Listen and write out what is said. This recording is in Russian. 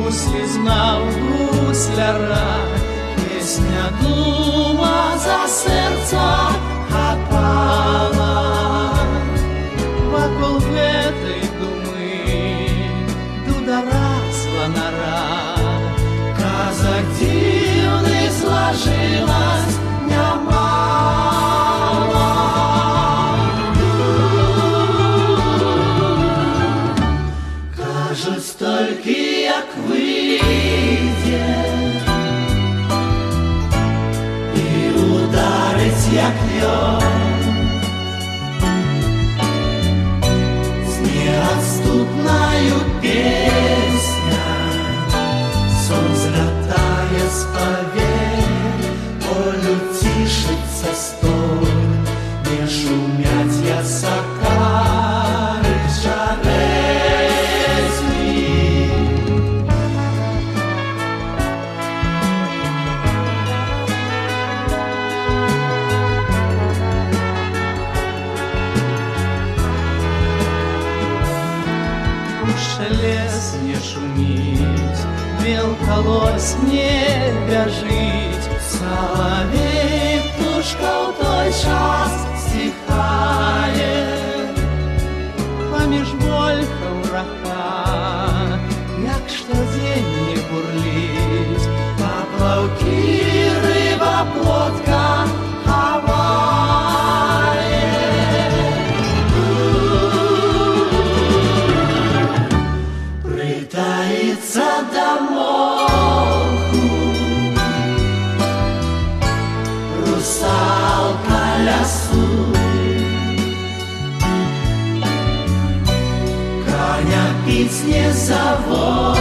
Знав гусляра, пісня дума за серця хапала. Вокруг этой думы дуда росла нора, казак дивных сложилась немало. Кажется, только як выйдзе і ударить як лёд, з неотступною песня сон злятае з павек, полю цішыцца столь, не шумяць ясакары жарэзні. Лес не шумить, мелколось не бяжить, соловей птушка ў той час стихае. Паміж вольхаў рака, як штодзень не бурліць, паплаўкі рыба плотка хавае. Притаится до моху русалка лясу, коня пить не заводит.